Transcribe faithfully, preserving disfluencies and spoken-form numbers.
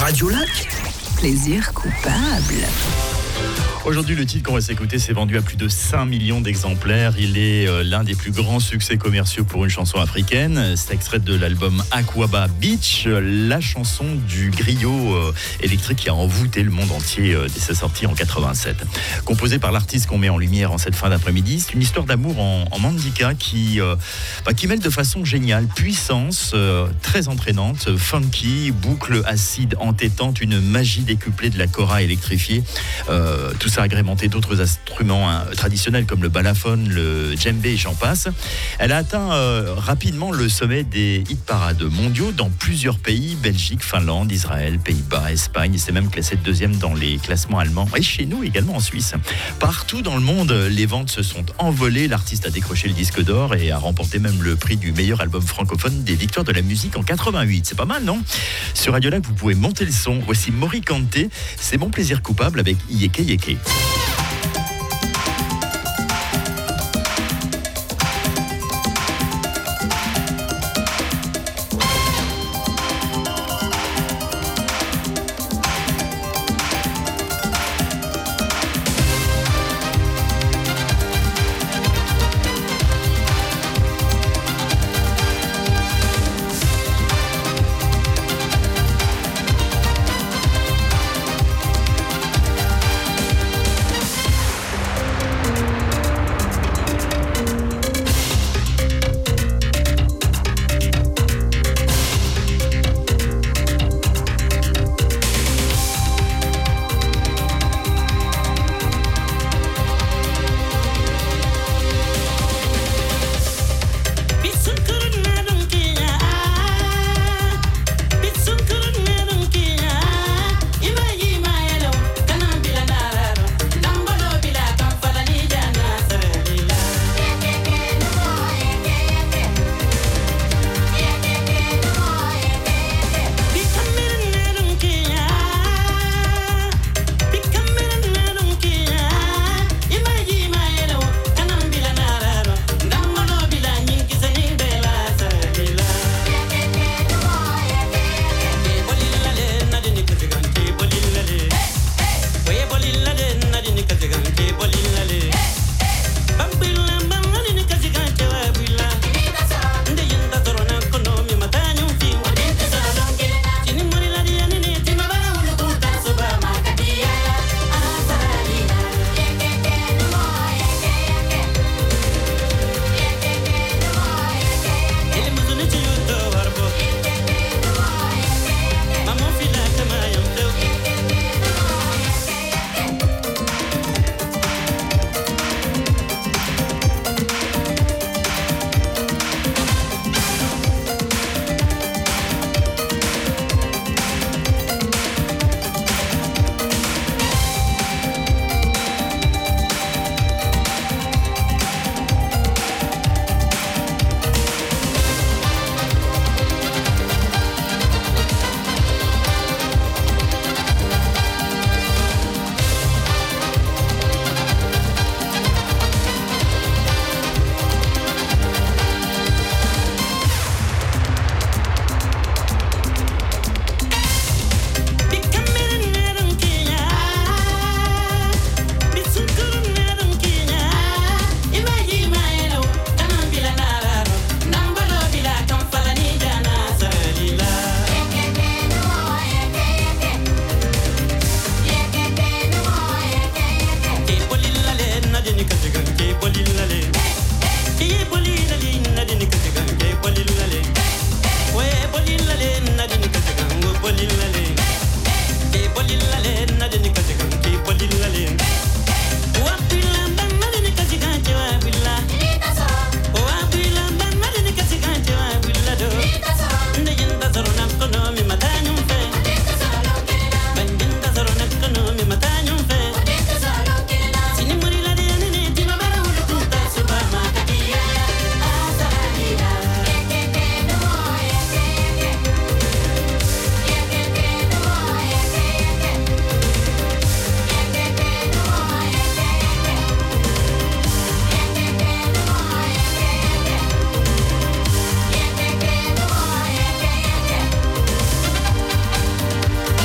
Radio Lac. Plaisir coupable. Aujourd'hui, le titre qu'on va s'écouter s'est vendu à plus de cinq millions d'exemplaires. Il est euh, l'un des plus grands succès commerciaux pour une chanson africaine. C'est extrait de l'album Akwaaba Beach, la chanson du griot euh, électrique qui a envoûté le monde entier euh, dès sa sortie en quatre-vingt-sept. Composé par l'artiste qu'on met en lumière en cette fin d'après-midi, c'est une histoire d'amour en, en mandinka qui, euh, bah, qui mêle de façon géniale puissance, euh, très entraînante, funky, boucle acide entêtante, une magie décuplée de la kora électrifiée. Euh, tout ça agrémenté d'autres instruments hein, traditionnels comme le balafon, le djembé et j'en passe. Elle a atteint euh, rapidement le sommet des hit-parades mondiaux dans plusieurs pays, Belgique, Finlande, Israël, Pays-Bas, Espagne, et c'est même classé deuxième dans les classements allemands et chez nous également en Suisse. Partout dans le monde, les ventes se sont envolées, l'artiste a décroché le disque d'or et a remporté même le prix du meilleur album francophone des victoires de la musique en quatre-vingt-huit. C'est pas mal, non ? Sur Radio Lac, vous pouvez monter le son. Voici Morikante, c'est mon plaisir coupable avec Yeke Yeke.